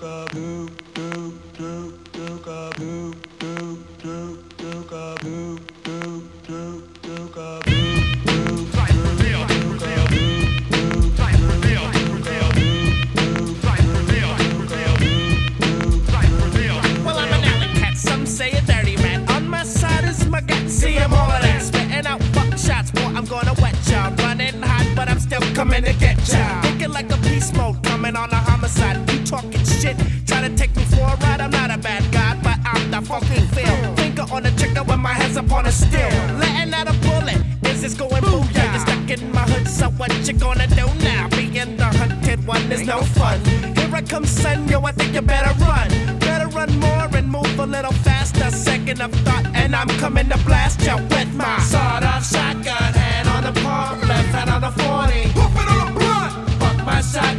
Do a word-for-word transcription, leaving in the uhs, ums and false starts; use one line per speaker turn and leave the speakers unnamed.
Coming to get ya. Thinking like a beast mode, coming on a homicide. You talking shit, trying to take me for a ride. I'm not a bad guy, but I'm the fucking feel. Finger on the trigger when my hands upon a steel. Letting out a bullet, is this going booyah? You're stuck in my hood, so what you gonna do now? Being the hunted one is no fun. Here I come, son, yo, I think you better run. Better run more and move a little faster. Second of thought, and I'm coming to blast you with my sawed-off shotgun. Hand on the pump, left hand on the forty. Pump it on the blunt. Fuck my shotgun.